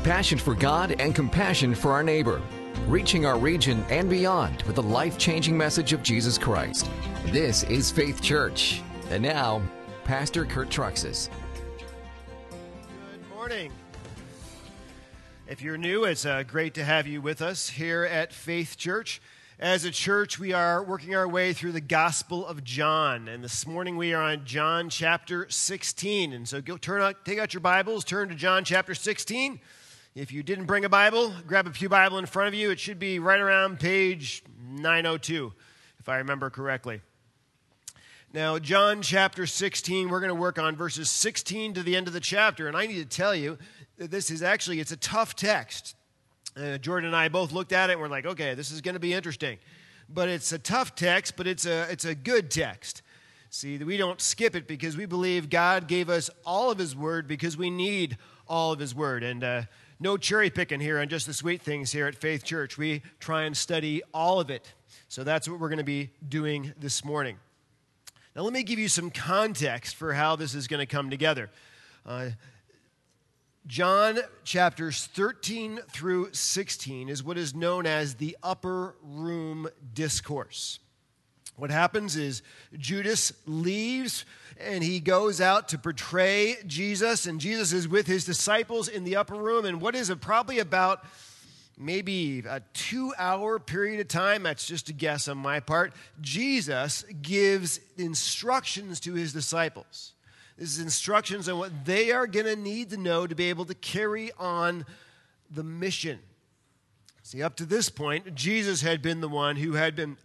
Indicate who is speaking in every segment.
Speaker 1: passion for God and compassion for our neighbor, reaching our region and beyond with the life-changing message of Jesus Christ. This is Faith Church. And now, Pastor Kurt Truxas.
Speaker 2: Good morning. If you're new, it's great to have you with us here at Faith Church. As a church, we are working our way through the Gospel of John, and this morning we are on John chapter 16. And so take out your Bibles, turn to John chapter 16. If you didn't bring a Bible, grab a pew Bible in front of you. It should be right around page 902, if I remember correctly. Now, John chapter 16, we're going to work on verses 16 to the end of the chapter, and I need to tell you that it's a tough text. Jordan and I both looked at it and we're like, okay, this is going to be interesting. But it's a tough text, but it's a good text. See, we don't skip it because we believe God gave us all of His Word because we need all of His Word. And no cherry picking here on just the sweet things here at Faith Church. We try and study all of it. So that's what we're going to be doing this morning. Now let me give you some context for how this is going to come together. John chapters 13 through 16 is what is known as the Upper Room Discourse. What happens is Judas leaves and he goes out to betray Jesus, and Jesus is with his disciples in the upper room. And what is it, probably about maybe a 2-hour period of time, that's just a guess on my part, Jesus gives instructions to his disciples. This is instructions on what they are going to need to know to be able to carry on the mission. See, up to this point, Jesus had been the one who had been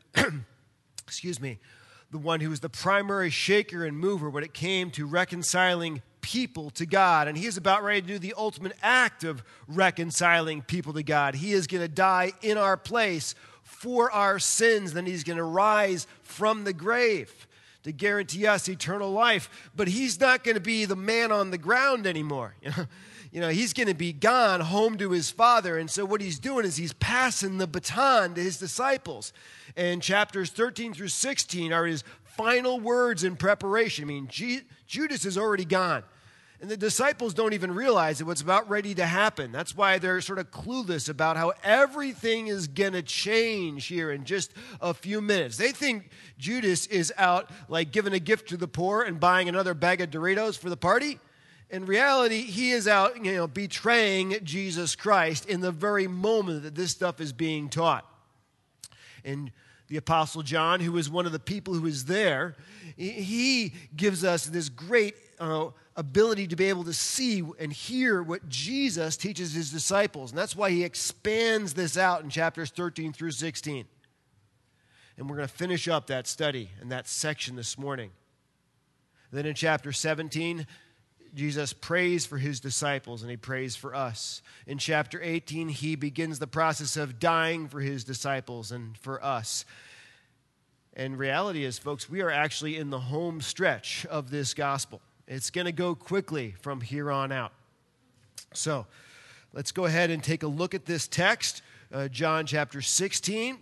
Speaker 2: the one who was the primary shaker and mover when it came to reconciling people to God. And he is about ready to do the ultimate act of reconciling people to God. He is going to die in our place for our sins. Then he's going to rise from the grave to guarantee us eternal life. But he's not going to be the man on the ground anymore. He's going to be gone home to his Father. And so what he's doing is he's passing the baton to his disciples. And chapters 13 through 16 are his final words in preparation. I mean, Judas is already gone. And the disciples don't even realize that what's about ready to happen. That's why they're sort of clueless about how everything is going to change here in just a few minutes. They think Judas is out like giving a gift to the poor and buying another bag of Doritos for the party. In reality, he is out, betraying Jesus Christ in the very moment that this stuff is being taught. And the Apostle John, who was one of the people who was there, he gives us this great ability to be able to see and hear what Jesus teaches his disciples. And that's why he expands this out in chapters 13 through 16. And we're going to finish up that study and that section this morning. Then in chapter 17, Jesus prays for his disciples and he prays for us. In chapter 18, he begins the process of dying for his disciples and for us. And reality is, folks, we are actually in the home stretch of this gospel. It's going to go quickly from here on out. So let's go ahead and take a look at this text, John chapter 16,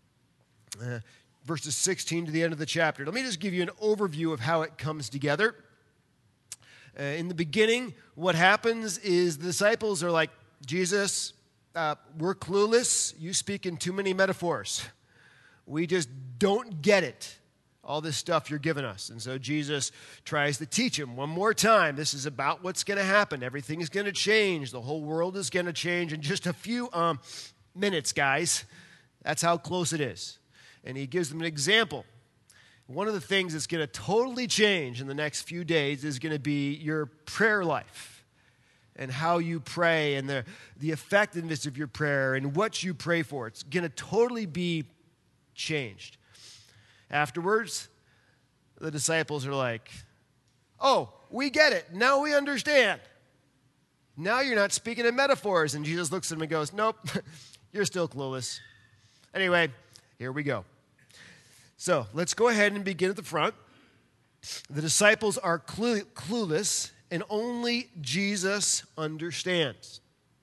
Speaker 2: verses 16 to the end of the chapter. Let me just give you an overview of how it comes together. In the beginning, what happens is the disciples are like, Jesus, we're clueless. You speak in too many metaphors. We just don't get it, all this stuff you're giving us. And so Jesus tries to teach him one more time. This is about what's going to happen. Everything is going to change. The whole world is going to change in just a few minutes, guys. That's how close it is. And he gives them an example. One of the things that's going to totally change in the next few days is going to be your prayer life and how you pray and the effectiveness of your prayer and what you pray for. It's going to totally be changed. Afterwards, the disciples are like, oh, we get it. Now we understand. Now you're not speaking in metaphors. And Jesus looks at them and goes, nope, you're still clueless. Anyway, here we go. So let's go ahead and begin at the front. The disciples are clueless, and only Jesus understands.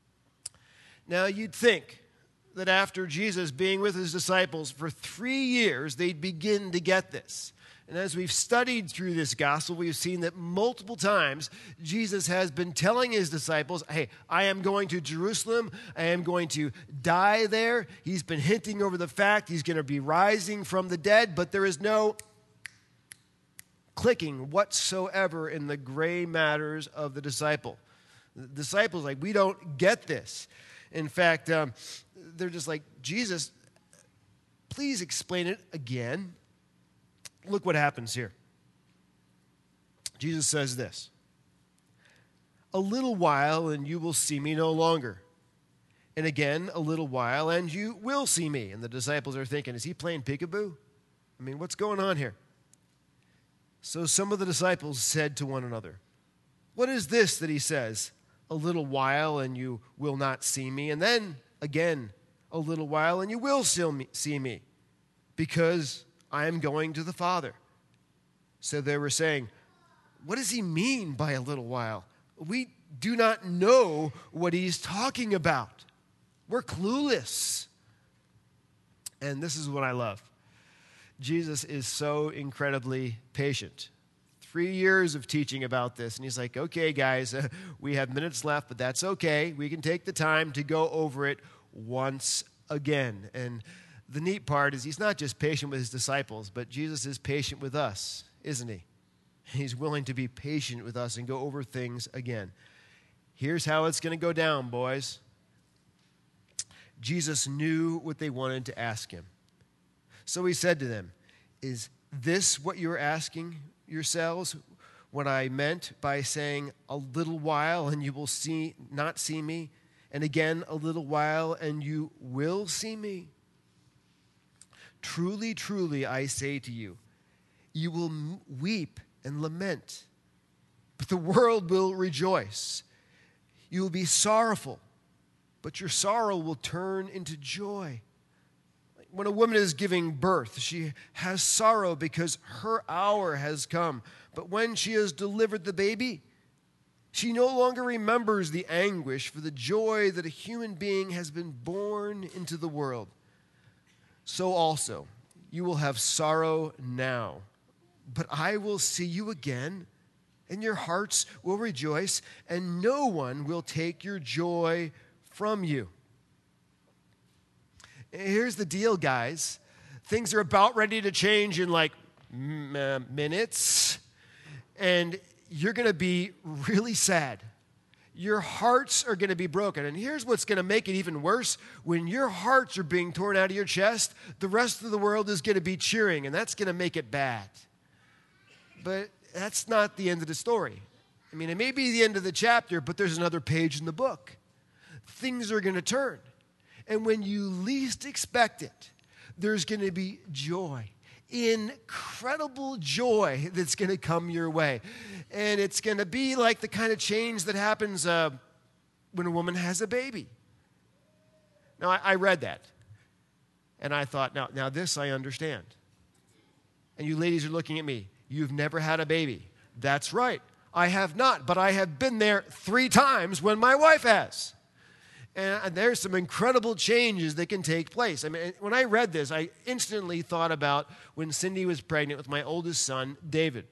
Speaker 2: Now, you'd think that after Jesus being with his disciples for 3 years, they'd begin to get this. And as we've studied through this gospel, we've seen that multiple times Jesus has been telling his disciples, hey, I am going to Jerusalem. I am going to die there. He's been hinting over the fact he's going to be rising from the dead, but there is no clicking whatsoever in the gray matters of the disciple. The disciples like, we don't get this. In fact, they're just like, Jesus, please explain it again. Look what happens here. Jesus says this, a little while and you will see me no longer. And again, a little while and you will see me. And the disciples are thinking, is he playing peekaboo? I mean, what's going on here? So some of the disciples said to one another, what is this that he says? A little while and you will not see me. And then again, a little while and you will see me, because I am going to the Father. So they were saying, what does he mean by a little while? We do not know what he's talking about. We're clueless. And this is what I love. Jesus is so incredibly patient. 3 years of teaching about this, and he's like, okay, guys, we have minutes left, but that's okay. We can take the time to go over it once again. And the neat part is he's not just patient with his disciples, but Jesus is patient with us, isn't he? He's willing to be patient with us and go over things again. Here's how it's going to go down, boys. Jesus knew what they wanted to ask him. So he said to them, is this what you're asking yourselves? What I meant by saying a little while and you will not see me, and again a little while and you will see me? Truly, truly, I say to you, you will weep and lament, but the world will rejoice. You will be sorrowful, but your sorrow will turn into joy. When a woman is giving birth, she has sorrow because her hour has come. But when she has delivered the baby, she no longer remembers the anguish for the joy that a human being has been born into the world. So also, you will have sorrow now, but I will see you again, and your hearts will rejoice, and no one will take your joy from you. Here's the deal, guys. Things are about ready to change in like minutes, and you're going to be really sad. Your hearts are going to be broken. And here's what's going to make it even worse. When your hearts are being torn out of your chest, the rest of the world is going to be cheering, and that's going to make it bad. But that's not the end of the story. I mean, it may be the end of the chapter, but there's another page in the book. Things are going to turn. And when you least expect it, there's going to be joy, incredible joy that's going to come your way. And it's going to be like the kind of change that happens when a woman has a baby. Now, I read that, and I thought, now this I understand. And you ladies are looking at me. You've never had a baby. That's right. I have not, but I have been there 3 times when my wife has. And there's some incredible changes that can take place. I mean, when I read this, I instantly thought about when Cindy was pregnant with my oldest son, David.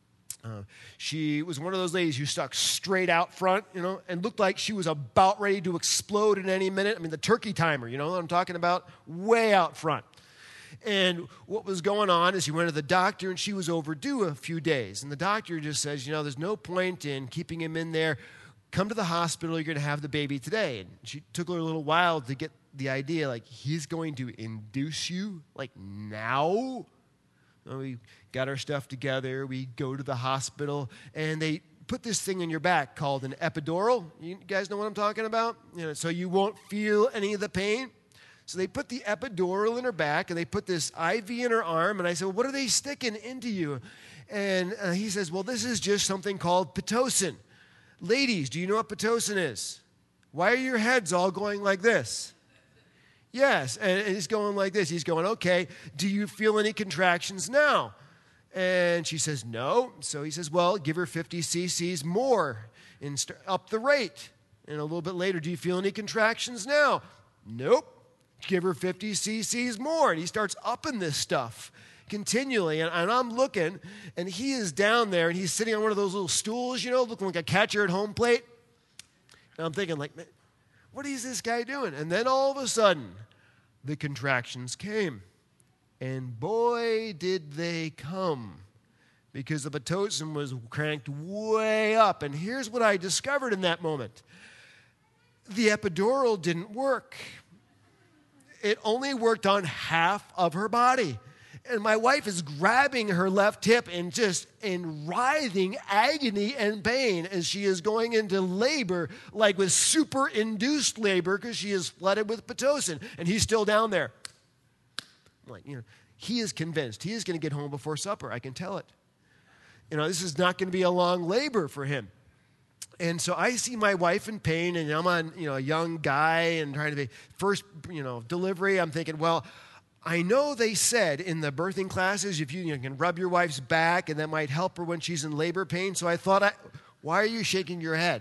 Speaker 2: She was one of those ladies who stuck straight out front, and looked like she was about ready to explode at any minute. I mean, the turkey timer, what I'm talking about? Way out front. And what was going on is she went to the doctor, and she was overdue a few days. And the doctor just says, there's no point in keeping him in there. Come to the hospital, you're going to have the baby today. And she took her a little while to get the idea, like, he's going to induce you, like, now? And we got our stuff together, we go to the hospital, and they put this thing in your back called an epidural. You guys know what I'm talking about? So you won't feel any of the pain. So they put the epidural in her back, and they put this IV in her arm, and I said, well, what are they sticking into you? And he says, well, this is just something called Pitocin. Ladies, do you know what Pitocin is? Why are your heads all going like this? Yes, and he's going like this. He's going, okay, do you feel any contractions now? And she says, no. So he says, well, give her 50 cc's more and up the rate. And a little bit later, do you feel any contractions now? Nope. Give her 50 cc's more. And he starts upping this stuff. continually. And I'm looking, and he is down there, and he's sitting on one of those little stools, looking like a catcher at home plate. And I'm thinking, like, man, what is this guy doing? And then all of a sudden, the contractions came. And boy, did they come. Because the Pitocin was cranked way up. And here's what I discovered in that moment. The epidural didn't work. It only worked on half of her body. And my wife is grabbing her left hip and just in writhing agony and pain as she is going into labor, like with super-induced labor because she is flooded with Pitocin. And he's still down there. I'm like, he is convinced. He is going to get home before supper. I can tell it. This is not going to be a long labor for him. And so I see my wife in pain, and I'm on, a young guy and trying to be first, delivery. I'm thinking, well, I know they said in the birthing classes, if you can rub your wife's back, and that might help her when she's in labor pain. So I thought, why are you shaking your head?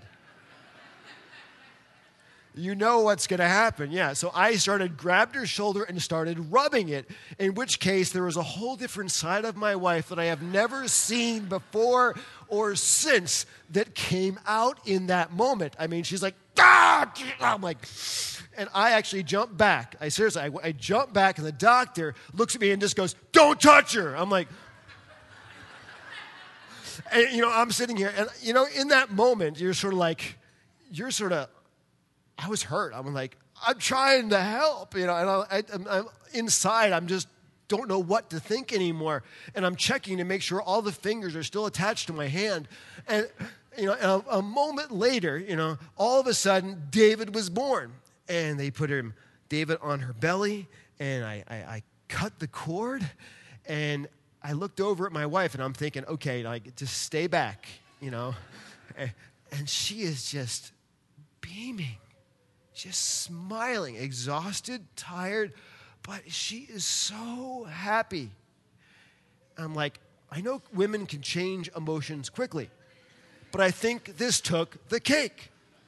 Speaker 2: You know what's going to happen. Yeah, so I grabbed her shoulder and started rubbing it, in which case there was a whole different side of my wife that I have never seen before or since that came out in that moment. I mean, she's like, ah! I'm like, and I actually jumped back. I jumped back, and the doctor looks at me and just goes, don't touch her. I'm like, and, I'm sitting here, and, in that moment, I was hurt. I'm like, I'm trying to help, and I'm inside, I'm just don't know what to think anymore. And I'm checking to make sure all the fingers are still attached to my hand. And, a moment later, all of a sudden, David was born. And they put David on her belly, and I cut the cord, and I looked over at my wife, and I'm thinking, okay, just stay back, And she is just beaming. Just smiling, exhausted, tired, but she is so happy. I'm like, I know women can change emotions quickly, but I think this took the cake.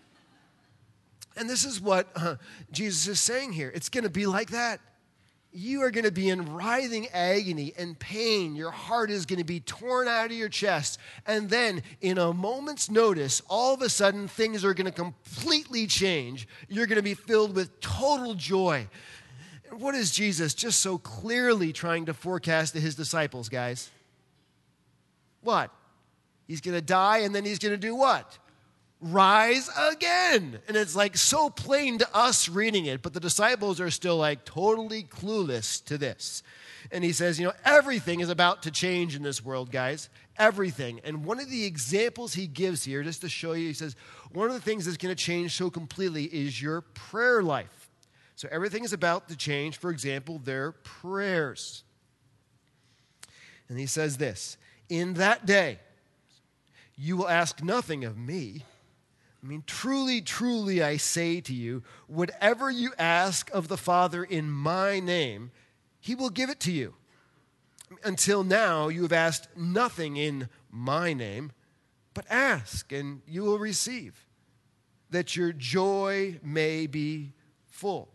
Speaker 2: And this is what Jesus is saying here. It's going to be like that. You are going to be in writhing agony and pain. Your heart is going to be torn out of your chest. And then, in a moment's notice, all of a sudden, things are going to completely change. You're going to be filled with total joy. And what is Jesus just so clearly trying to forecast to his disciples, guys? What? He's going to die, and then he's going to do what? Rise again. And it's so plain to us reading it, but the disciples are still totally clueless to this. And he says, everything is about to change in this world, guys. Everything. And one of the examples he gives here, just to show you, he says, one of the things that's going to change so completely is your prayer life. So everything is about to change, for example, their prayers. And he says this, in that day, you will ask nothing of me. Truly, truly, I say to you, whatever you ask of the Father in my name, he will give it to you. Until now, you have asked nothing in my name, but ask, and you will receive, that your joy may be full.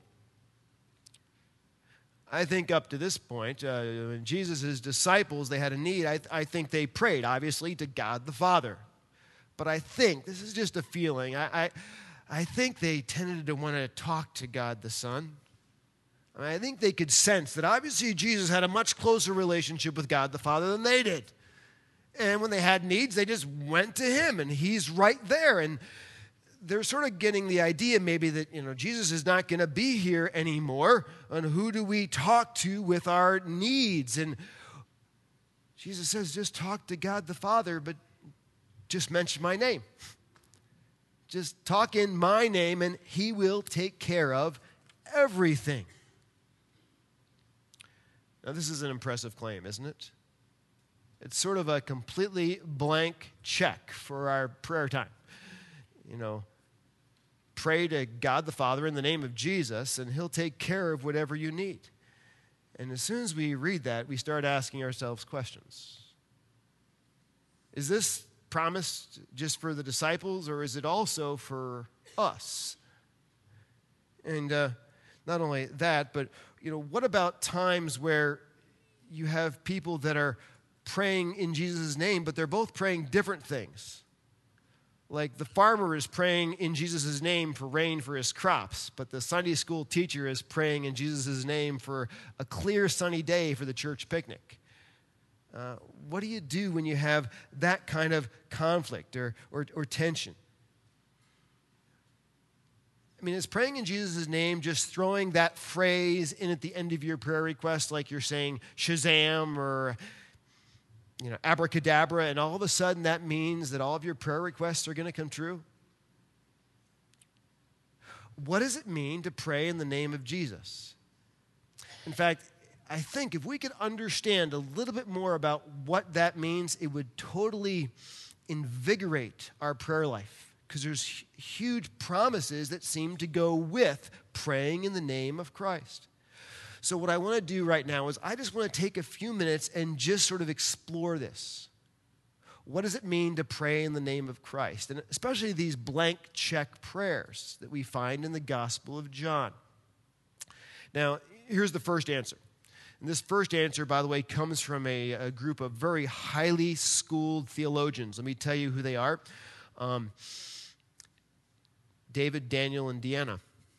Speaker 2: I think up to this point, when Jesus' disciples, they had a need, I think they prayed, obviously, to God the Father. But I think, this is just a feeling, I think they tended to want to talk to God the Son. I think they could sense that obviously Jesus had a much closer relationship with God the Father than they did. And when they had needs, they just went to him, and he's right there. And they're sort of getting the idea maybe that, Jesus is not going to be here anymore. And who do we talk to with our needs? And Jesus says, just talk to God the Father, but just mention my name. Just talk in my name, and he will take care of everything. Now, this is an impressive claim, isn't it? It's sort of a completely blank check for our prayer time. Pray to God the Father in the name of Jesus, and he'll take care of whatever you need. And as soon as we read that, we start asking ourselves questions. Is this promised just for the disciples, or is it also for us? And not only that, but what about times where you have people that are praying in Jesus' name, but they're both praying different things. Like the farmer is praying in Jesus' name for rain for his crops, but the Sunday school teacher is praying in Jesus' name for a clear sunny day for the church picnic. What do you do when you have that kind of conflict or tension? I mean, is praying in Jesus' name just throwing that phrase in at the end of your prayer request like you're saying Shazam or abracadabra, and all of a sudden that means that all of your prayer requests are going to come true? What does it mean to pray in the name of Jesus? In fact, I think if we could understand a little bit more about what that means, it would totally invigorate our prayer life, because there's huge promises that seem to go with praying in the name of Christ. So what I want to do right now is I just want to take a few minutes and just sort of explore this. What does it mean to pray in the name of Christ? And especially these blank check prayers that we find in the Gospel of John. Now, here's the first answer. And this first answer, by the way, comes from a group of very highly schooled theologians. Let me tell you who they are. David, Daniel, and Deanna.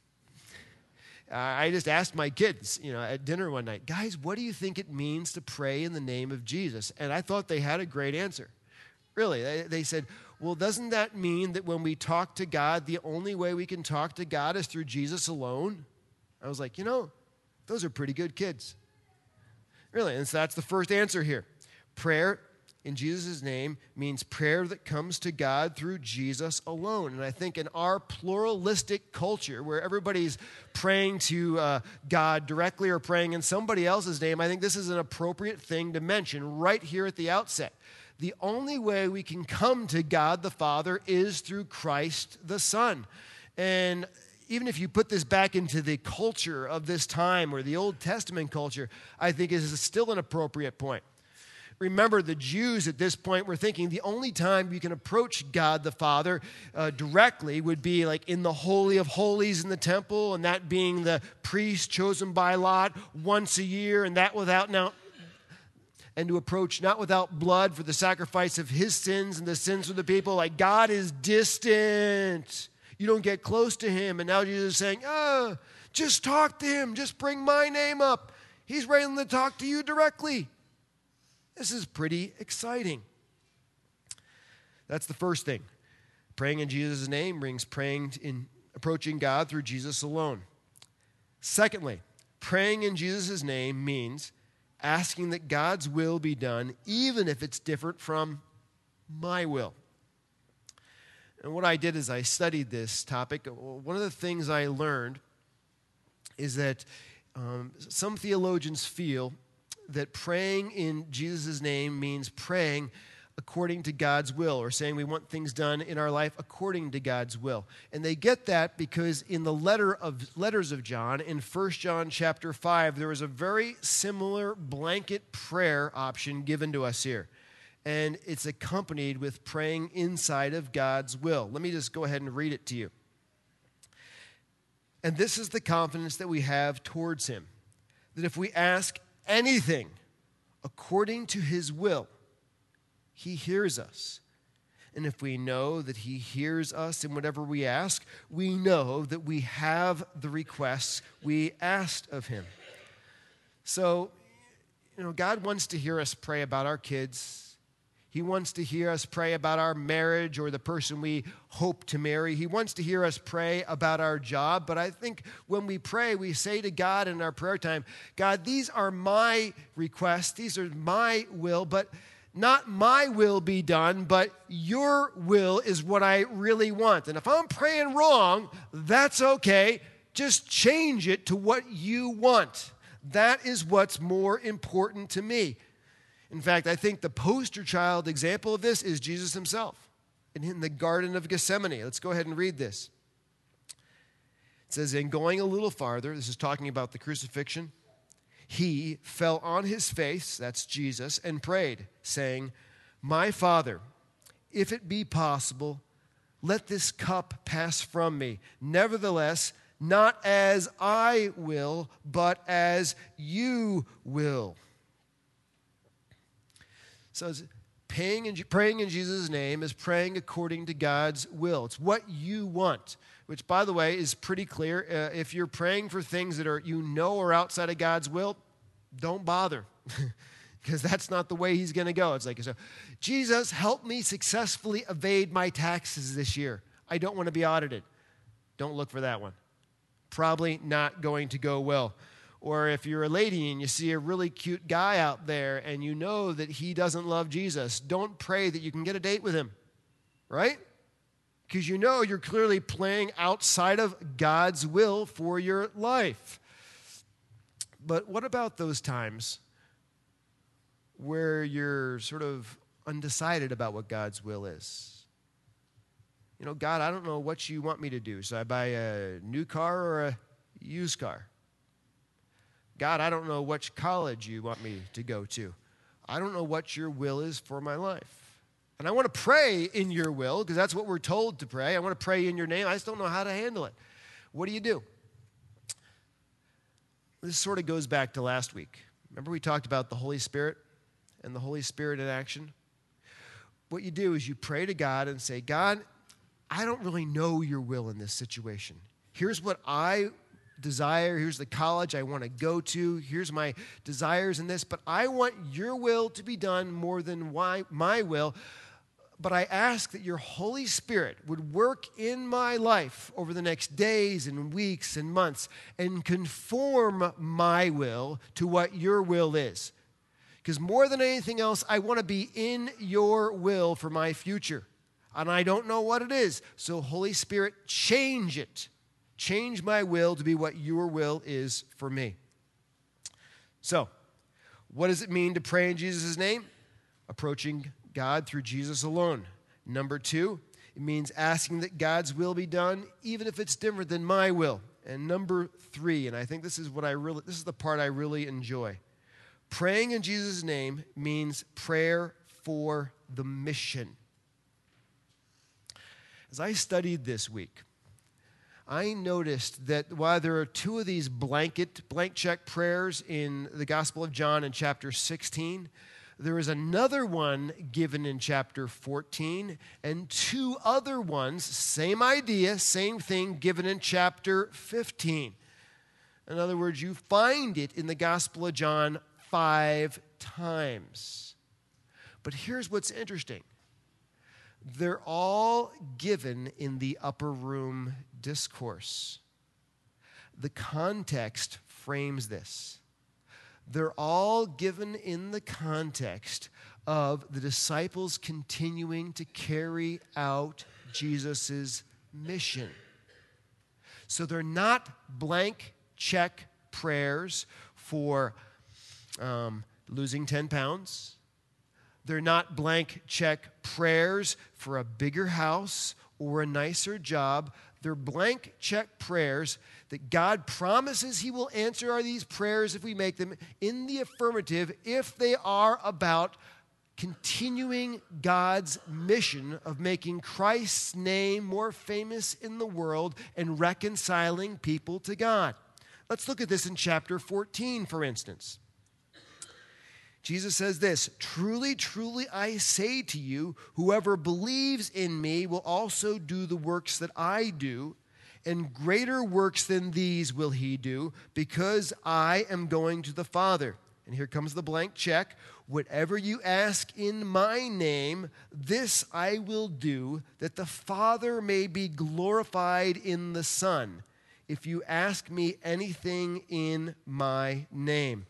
Speaker 2: I just asked my kids, at dinner one night, guys, what do you think it means to pray in the name of Jesus? And I thought they had a great answer. Really, they said, well, doesn't that mean that when we talk to God, the only way we can talk to God is through Jesus alone? I was like, those are pretty good kids. Really, and so that's the first answer here. Prayer in Jesus' name means prayer that comes to God through Jesus alone. And I think in our pluralistic culture where everybody's praying to God directly or praying in somebody else's name, I think this is an appropriate thing to mention right here at the outset. The only way we can come to God the Father is through Christ the Son. And even if you put this back into the culture of this time or the Old Testament culture, I think it is still an appropriate point. Remember, the Jews at this point were thinking the only time you can approach God the Father directly would be like in the Holy of Holies in the temple, and that being the priest chosen by lot once a year, and that and to approach not without blood for the sacrifice of his sins and the sins of the people. Like God is distant. You don't get close to him. And now Jesus is saying, just talk to him. Just bring my name up. He's ready to talk to you directly. This is pretty exciting. That's the first thing. Praying in Jesus' name brings approaching God through Jesus alone. Secondly, praying in Jesus' name means asking that God's will be done, even if it's different from my will. And what I did is I studied this topic. One of the things I learned is that some theologians feel that praying in Jesus' name means praying according to God's will, or saying we want things done in our life according to God's will. And they get that because in the letters of John, in 1 John chapter 5, there is a very similar blanket prayer option given to us here. And it's accompanied with praying inside of God's will. Let me just go ahead and read it to you. And this is the confidence that we have towards him, that if we ask anything according to his will, he hears us. And if we know that he hears us in whatever we ask, we know that we have the requests we asked of him. So, God wants to hear us pray about our kids. He wants to hear us pray about our marriage or the person we hope to marry. He wants to hear us pray about our job. But I think when we pray, we say to God in our prayer time, God, these are my requests. These are my will, but not my will be done, but your will is what I really want. And if I'm praying wrong, that's okay. Just change it to what you want. That is what's more important to me. In fact, I think the poster child example of this is Jesus himself in the Garden of Gethsemane. Let's go ahead and read this. It says, in going a little farther, this is talking about the crucifixion, he fell on his face, that's Jesus, and prayed, saying, my Father, if it be possible, let this cup pass from me. Nevertheless, not as I will, but as you will. So praying in Jesus' name is praying according to God's will. It's what you want, which, by the way, is pretty clear. If you're praying for things that are outside of God's will, don't bother, because that's not the way he's going to go. It's like, so, Jesus, help me successfully evade my taxes this year. I don't want to be audited. Don't look for that one. Probably not going to go well. Or if you're a lady and you see a really cute guy out there and you know that he doesn't love Jesus, don't pray that you can get a date with him, right? Because you know you're clearly playing outside of God's will for your life. But what about those times where you're sort of undecided about what God's will is? You know, God, I don't know what you want me to do. So I buy a new car or a used car? God, I don't know which college you want me to go to. I don't know what your will is for my life. And I want to pray in your will, because that's what we're told to pray. I want to pray in your name. I just don't know how to handle it. What do? This sort of goes back to last week. Remember we talked about the Holy Spirit and the Holy Spirit in action? What you do is you pray to God and say, God, I don't really know your will in this situation. Here's what I desire. Here's the college I want to go to. Here's my desires in this. But I want your will to be done more than my will. But I ask that your Holy Spirit would work in my life over the next days and weeks and months and conform my will to what your will is. Because more than anything else, I want to be in your will for my future. And I don't know what it is. So Holy Spirit, change it. Change my will to be what your will is for me. So, what does it mean to pray in Jesus' name? Approaching God through Jesus alone. Number 2, it means asking that God's will be done, even if it's different than my will. And number 3, and I think this is the part I really enjoy. Praying in Jesus' name means prayer for the mission. As I studied this week, I noticed that while there are 2 of these blank check prayers in the Gospel of John in chapter 16, there is another one given in chapter 14, and 2 other ones, same idea, same thing, given in chapter 15. In other words, you find it in the Gospel of John 5 times. But here's what's interesting. They're all given in the upper room discourse. The context frames this. They're all given in the context of the disciples continuing to carry out Jesus' mission. So they're not blank check prayers for losing 10 pounds. They're not blank check prayers for a bigger house or a nicer job. They're blank check prayers that God promises he will answer these prayers if we make them in the affirmative, if they are about continuing God's mission of making Christ's name more famous in the world and reconciling people to God. Let's look at this in chapter 14, for instance. Jesus says this, "Truly, truly, I say to you, whoever believes in me will also do the works that I do, and greater works than these will he do, because I am going to the Father." And here comes the blank check. "Whatever you ask in my name, this I will do, that the Father may be glorified in the Son, if you ask me anything in my name."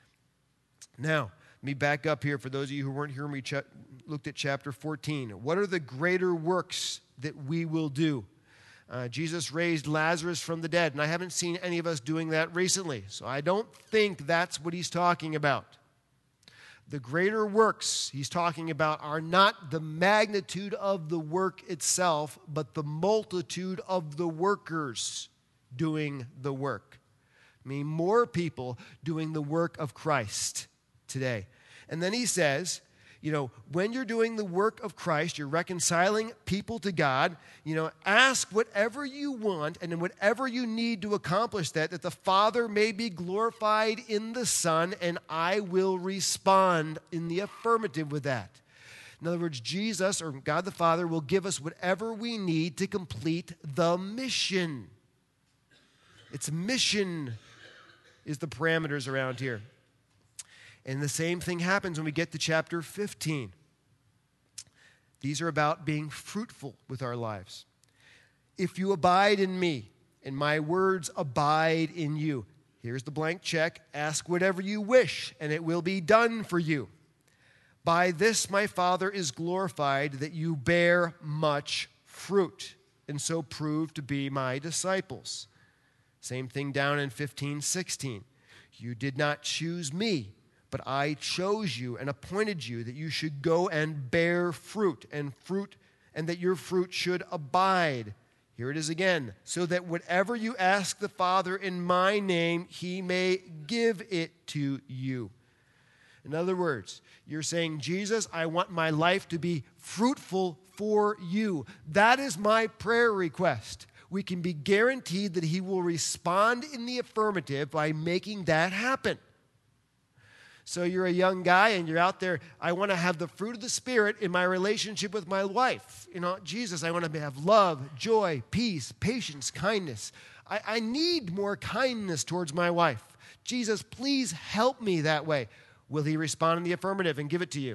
Speaker 2: Now, let me back up here for those of you who weren't here when we looked at chapter 14. What are the greater works that we will do? Jesus raised Lazarus from the dead, and I haven't seen any of us doing that recently, so I don't think that's what he's talking about. The greater works he's talking about are not the magnitude of the work itself, but the multitude of the workers doing the work. I mean, more people doing the work of Christ today. And then he says, When you're doing the work of Christ, you're reconciling people to God, ask whatever you want and whatever you need to accomplish that the Father may be glorified in the Son, and I will respond in the affirmative with that. In other words, Jesus, or God the Father, will give us whatever we need to complete the mission. Its mission is the parameters around here. And the same thing happens when we get to chapter 15. These are about being fruitful with our lives. If you abide in me, and my words abide in you. Here's the blank check. Ask whatever you wish, and it will be done for you. By this my Father is glorified, that you bear much fruit, and so prove to be my disciples. Same thing down in 15:16. You did not choose me, but I chose you and appointed you that you should go and bear fruit, and that your fruit should abide. Here it is again. So that whatever you ask the Father in my name, he may give it to you. In other words, you're saying, Jesus, I want my life to be fruitful for you. That is my prayer request. We can be guaranteed that he will respond in the affirmative by making that happen. So you're a young guy and you're out there, I want to have the fruit of the Spirit in my relationship with my wife. Jesus, I want to have love, joy, peace, patience, kindness. I need more kindness towards my wife. Jesus, please help me that way. Will he respond in the affirmative and give it to you?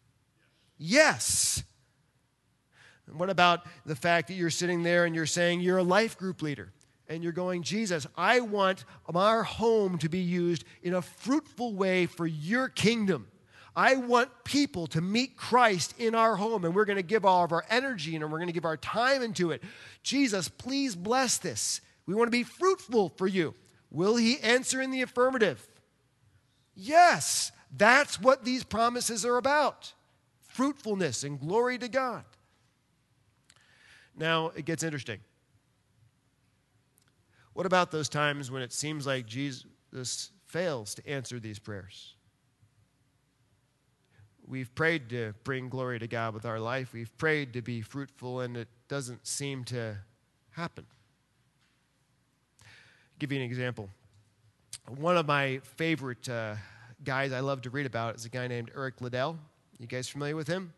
Speaker 2: Yes. And what about the fact that you're sitting there and you're saying you're a life group leader? And you're going, Jesus, I want our home to be used in a fruitful way for your kingdom. I want people to meet Christ in our home, and we're going to give all of our energy and we're going to give our time into it. Jesus, please bless this. We want to be fruitful for you. Will he answer in the affirmative? Yes. That's what these promises are about. Fruitfulness and glory to God. Now, it gets interesting. What about those times when it seems like Jesus fails to answer these prayers? We've prayed to bring glory to God with our life. We've prayed to be fruitful, and it doesn't seem to happen. I'll give you an example. One of my favorite guys I love to read about is a guy named Eric Liddell. You guys familiar with him?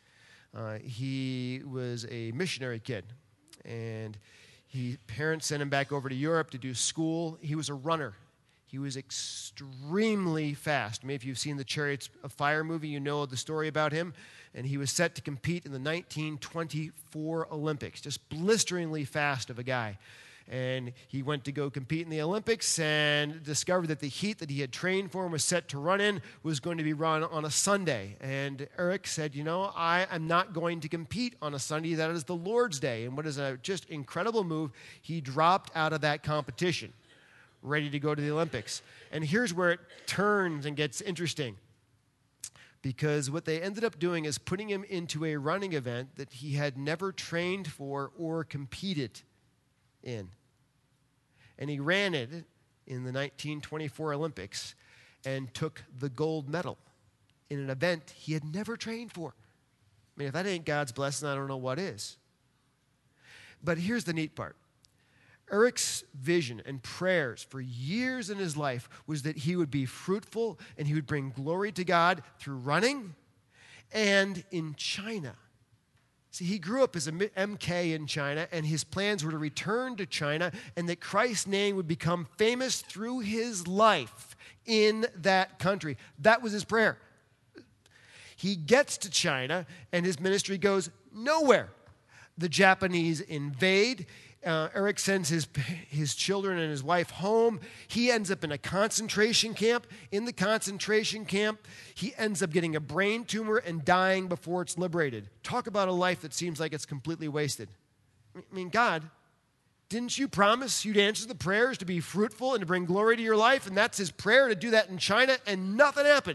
Speaker 2: He was a missionary kid, and parents sent him back over to Europe to do school. He was a runner. He was extremely fast. Maybe if you've seen the Chariots of Fire movie, you know the story about him. And he was set to compete in the 1924 Olympics, just blisteringly fast of a guy. And he went to go compete in the Olympics and discovered that the heat that he had trained for and was set to run in was going to be run on a Sunday. And Eric said, I am not going to compete on a Sunday. That is the Lord's Day. And what is a just incredible move, he dropped out of that competition, ready to go to the Olympics. And here's where it turns and gets interesting. Because what they ended up doing is putting him into a running event that he had never trained for or competed in. And he ran it in the 1924 Olympics and took the gold medal in an event he had never trained for. I mean, if that ain't God's blessing, I don't know what is. But here's the neat part. Eric's vision and prayers for years in his life was that he would be fruitful and he would bring glory to God through running and in China. See, he grew up as a MK in China, and his plans were to return to China and that Christ's name would become famous through his life in that country. That was his prayer. He gets to China, and his ministry goes nowhere. The Japanese invade. Eric sends his children and his wife home. He ends up in a concentration camp. In the concentration camp, he ends up getting a brain tumor and dying before it's liberated. Talk about a life that seems like it's completely wasted. I mean, God, didn't you promise you'd answer the prayers to be fruitful and to bring glory to your life? And that's his prayer, to do that in China, and nothing happened.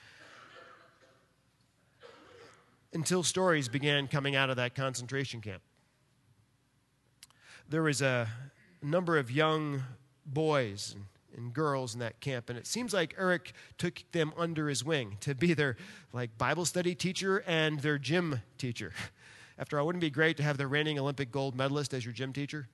Speaker 2: Until stories began coming out of that concentration camp. There was a number of young boys and and girls in that camp. And it seems like Eric took them under his wing to be their Bible study teacher and their gym teacher. After all, wouldn't it be great to have the reigning Olympic gold medalist as your gym teacher?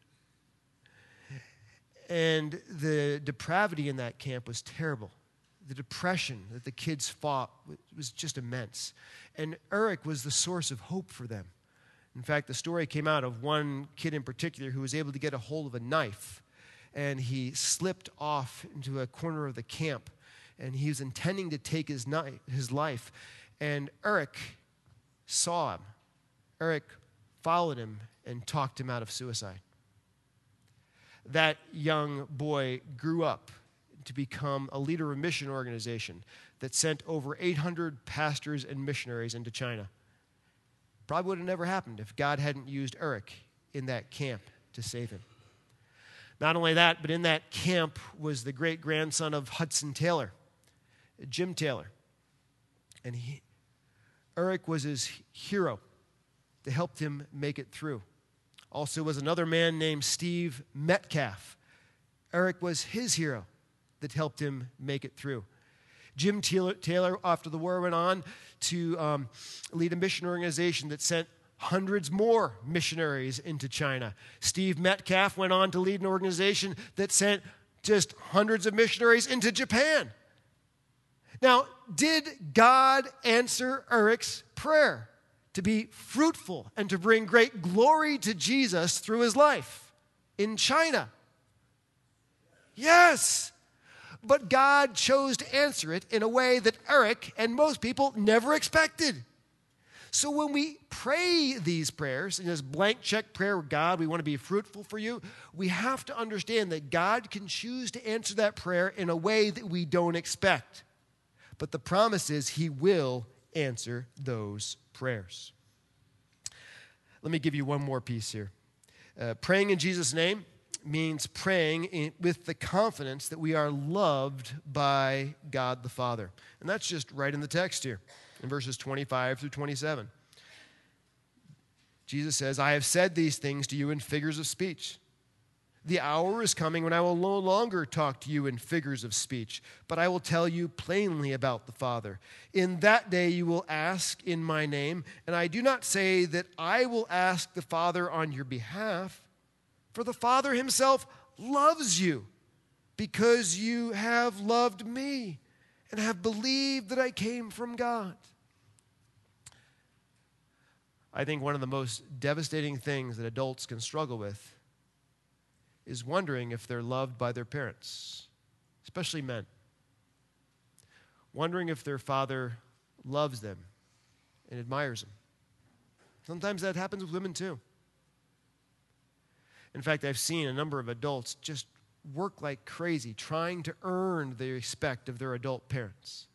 Speaker 2: And the depravity in that camp was terrible. The depression that the kids fought was just immense. And Eric was the source of hope for them. In fact, the story came out of one kid in particular who was able to get a hold of a knife, and he slipped off into a corner of the camp, and he was intending to take his life. And Eric saw him. Eric followed him and talked him out of suicide. That young boy grew up to become a leader of a mission organization that sent over 800 pastors and missionaries into China. Probably would have never happened if God hadn't used Eric in that camp to save him. Not only that, but in that camp was the great-grandson of Hudson Taylor, Jim Taylor. And Eric was his hero that helped him make it through. Also was another man named Steve Metcalf. Eric was his hero that helped him make it through. Jim Taylor, after the war, went on to lead a mission organization that sent hundreds more missionaries into China. Steve Metcalf went on to lead an organization that sent just hundreds of missionaries into Japan. Now, did God answer Eric's prayer to be fruitful and to bring great glory to Jesus through his life in China? Yes. But God chose to answer it in a way that Eric and most people never expected. So when we pray these prayers, in this blank check prayer, God, we want to be fruitful for you, we have to understand that God can choose to answer that prayer in a way that we don't expect. But the promise is he will answer those prayers. Let me give you one more piece here. Praying in Jesus' name means praying with the confidence that we are loved by God the Father. And that's just right in the text here, in verses 25 through 27. Jesus says, I have said these things to you in figures of speech. The hour is coming when I will no longer talk to you in figures of speech, but I will tell you plainly about the Father. In that day you will ask in my name, and I do not say that I will ask the Father on your behalf, for the Father himself loves you because you have loved me and have believed that I came from God. I think one of the most devastating things that adults can struggle with is wondering if they're loved by their parents, especially men. Wondering if their father loves them and admires them. Sometimes that happens with women too. In fact, I've seen a number of adults just work like crazy trying to earn the respect of their adult parents.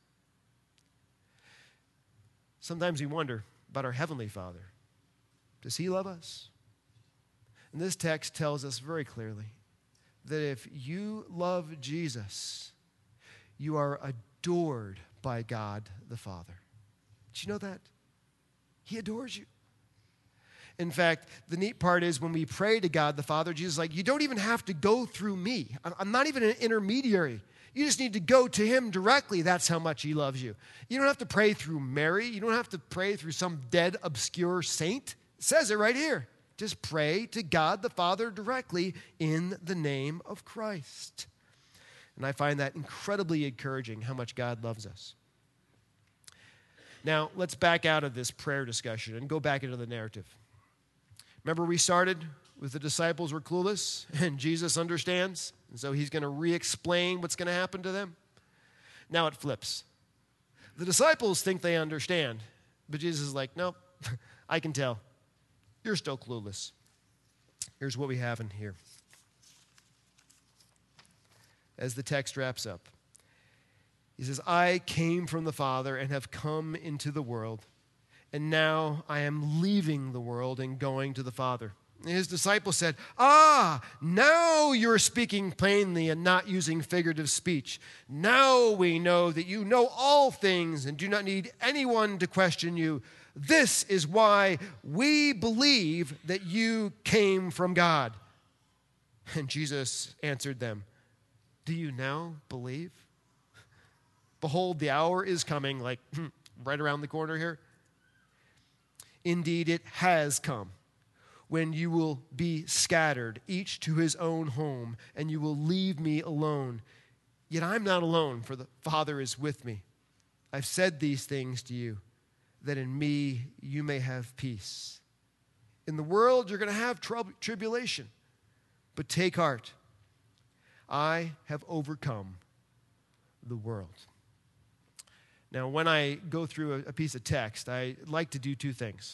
Speaker 2: Sometimes we wonder about our Heavenly Father. Does he love us? And this text tells us very clearly that if you love Jesus, you are adored by God the Father. Did you know that? He adores you. In fact, the neat part is when we pray to God the Father, Jesus is like, you don't even have to go through me. I'm not even an intermediary. You just need to go to him directly. That's how much he loves you. You don't have to pray through Mary. You don't have to pray through some dead, obscure saint. It says it right here. Just pray to God the Father directly in the name of Christ. And I find that incredibly encouraging, how much God loves us. Now, let's back out of this prayer discussion and go back into the narrative. Remember, we started with the disciples were clueless, and Jesus understands, and so he's going to re-explain what's going to happen to them. Now it flips. The disciples think they understand, but Jesus is like, nope, I can tell. You're still clueless. Here's what we have in here. As the text wraps up, he says, I came from the Father and have come into the world. And now I am leaving the world and going to the Father. And his disciples said, now you're speaking plainly and not using figurative speech. Now we know that you know all things and do not need anyone to question you. This is why we believe that you came from God. And Jesus answered them, Do you now believe? Behold, the hour is coming, like right around the corner here. Indeed, it has come, when you will be scattered, each to his own home, and you will leave me alone. Yet I'm not alone, for the Father is with me. I've said these things to you, that in me you may have peace. In the world you're going to have tribulation, but take heart. I have overcome the world. Now, when I go through a piece of text, I like to do two things.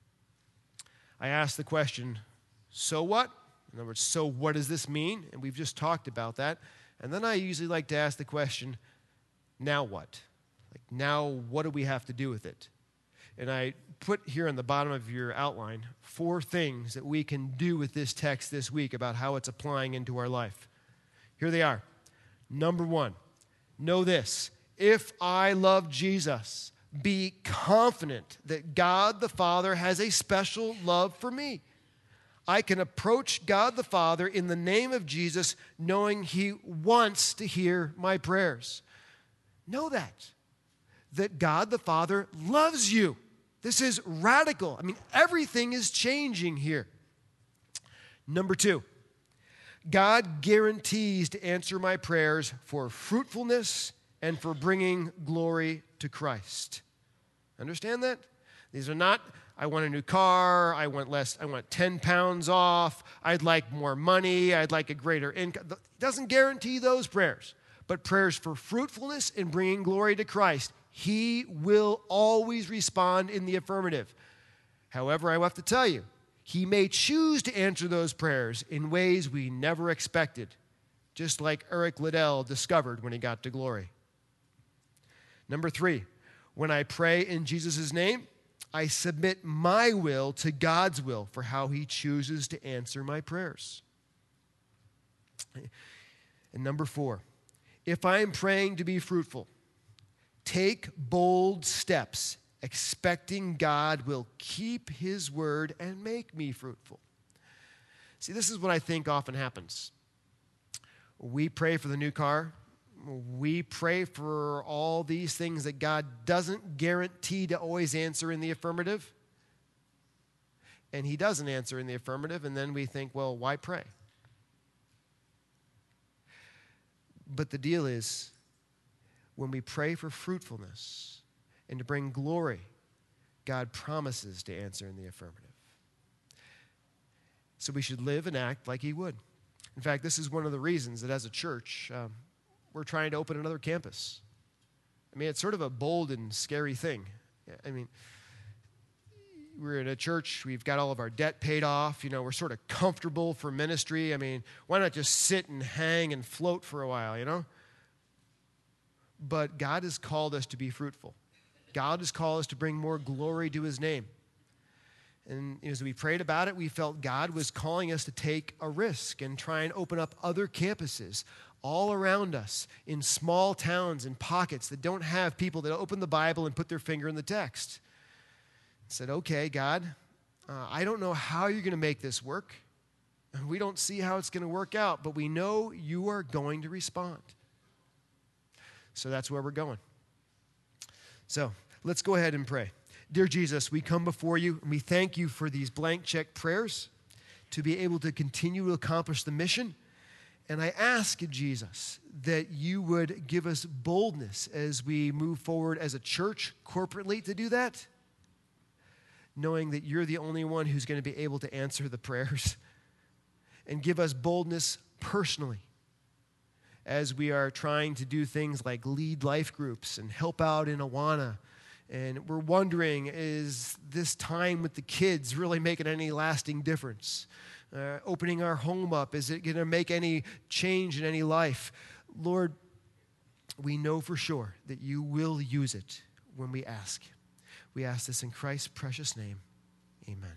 Speaker 2: I ask the question, so what? In other words, so what does this mean? And we've just talked about that. And then I usually like to ask the question, now what? Like, now what do we have to do with it? And I put here on the bottom of your outline 4 things that we can do with this text this week about how it's applying into our life. Here they are. Number 1, know this. If I love Jesus, be confident that God the Father has a special love for me. I can approach God the Father in the name of Jesus, knowing he wants to hear my prayers. Know that God the Father loves you. This is radical. I mean, everything is changing here. Number 2, God guarantees to answer my prayers for fruitfulness and for bringing glory to Christ. Understand that? These are not, I want a new car, I want 10 pounds off, I'd like more money, I'd like a greater income. It doesn't guarantee those prayers, but prayers for fruitfulness and bringing glory to Christ. He will always respond in the affirmative. However, I have to tell you, he may choose to answer those prayers in ways we never expected, just like Eric Liddell discovered when he got to glory. Number 3, when I pray in Jesus' name, I submit my will to God's will for how he chooses to answer my prayers. And number 4, if I am praying to be fruitful, take bold steps, expecting God will keep his word and make me fruitful. See, this is what I think often happens. We pray for the new car. We pray for all these things that God doesn't guarantee to always answer in the affirmative. And he doesn't answer in the affirmative, and then we think, well, why pray? But the deal is, when we pray for fruitfulness and to bring glory, God promises to answer in the affirmative. So we should live and act like he would. In fact, this is one of the reasons that as a church, we're trying to open another campus. I mean, it's sort of a bold and scary thing. I mean, we're in a church, we've got all of our debt paid off, we're sort of comfortable for ministry. I mean, why not just sit and hang and float for a while, But God has called us to be fruitful. God has called us to bring more glory to his name. And as we prayed about it, we felt God was calling us to take a risk and try and open up other campuses all around us in small towns and pockets that don't have people that open the Bible and put their finger in the text. I said, okay, God, I don't know how you're going to make this work. We don't see how it's going to work out, but we know you are going to respond. So that's where we're going. So let's go ahead and pray. Dear Jesus, we come before you and we thank you for these blank check prayers to be able to continue to accomplish the mission. And I ask, Jesus, that you would give us boldness as we move forward as a church corporately to do that, knowing that you're the only one who's going to be able to answer the prayers, and give us boldness personally as we are trying to do things like lead life groups and help out in Awana. And we're wondering, is this time with the kids really making any lasting difference? Opening our home up, is it going to make any change in any life? Lord, we know for sure that you will use it when we ask. We ask this in Christ's precious name. Amen.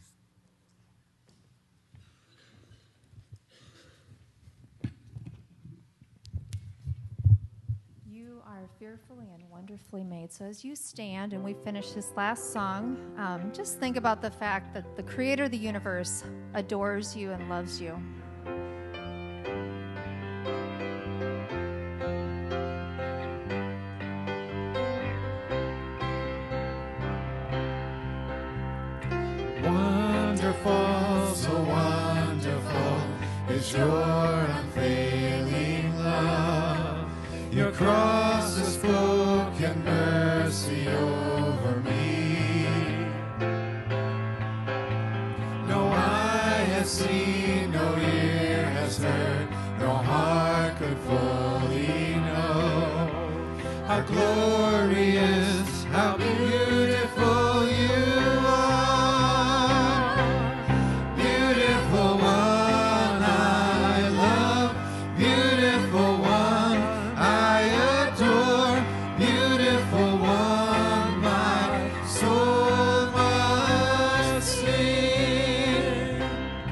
Speaker 3: You are fearfully and wonderfully made. So as you stand and we finish this last song, just think about the fact that the creator of the universe adores you and loves you.
Speaker 4: is your unfailing love. Your cross has spoken mercy over me. No eye has seen, no ear has heard, no heart could fully know how glorious, how beautiful you are. Beautiful one I love, beautiful one I adore, beautiful one my soul must sing.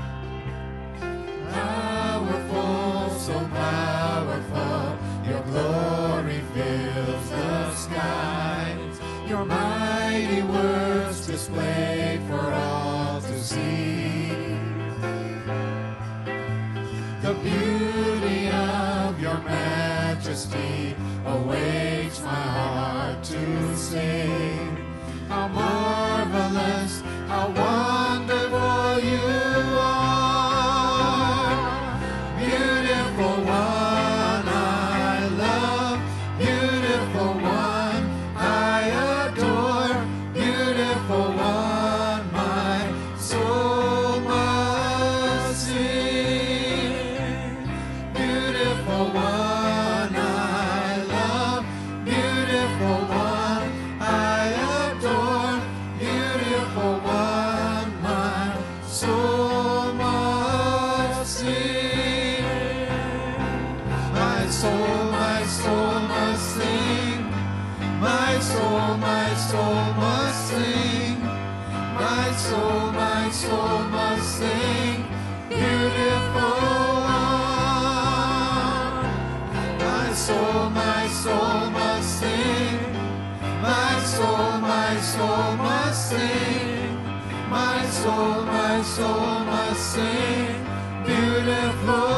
Speaker 4: Powerful, so powerful, your glory fills the skies, your mighty works displayed for all to see. The beauty of your majesty awakes my heart to sing. How marvelous, how wonderful you are. Beautiful one I love, beautiful one I adore, beautiful one my soul must sing. Beautiful one I love, beautiful one I adore, beautiful one my soul must sing. My soul must sing. My soul must sing. My soul must sing. Beautiful one. My soul must sing. My soul must sing. My soul must sing. Beautiful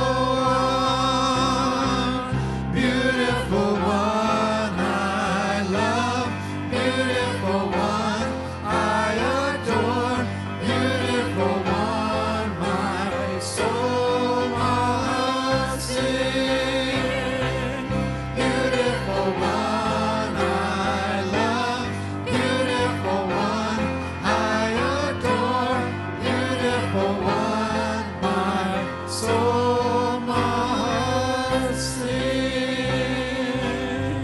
Speaker 4: one. Beautiful one I love. Beautiful one I adore. Beautiful one my soul must sing. Beautiful one I love. Beautiful one I adore. Beautiful one my soul must sing.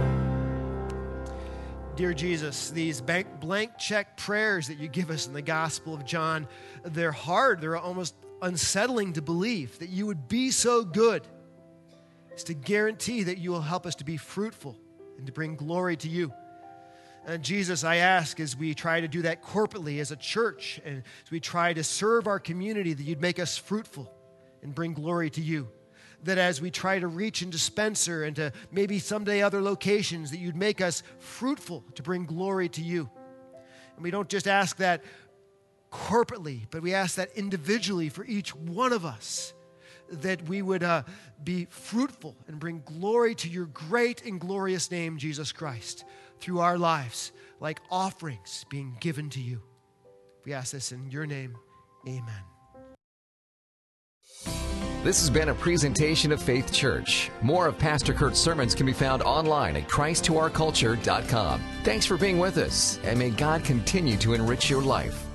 Speaker 2: Dear Jesus, these blank check prayers that you give us in the Gospel of John, they're hard. They're almost unsettling to believe that you would be so good as to guarantee that you will help us to be fruitful and to bring glory to you. And Jesus, I ask as we try to do that corporately as a church and as we try to serve our community, that you'd make us fruitful and bring glory to you. That as we try to reach into Spencer and to maybe someday other locations, that you'd make us fruitful to bring glory to you. And we don't just ask that corporately, but we ask that individually for each one of us, that we would be fruitful and bring glory to your great and glorious name, Jesus Christ, through our lives, like offerings being given to you. We ask this in your name. Amen.
Speaker 1: This has been a presentation of Faith Church. More of Pastor Kurt's sermons can be found online at ChristToOurCulture.com. Thanks for being with us, and may God continue to enrich your life.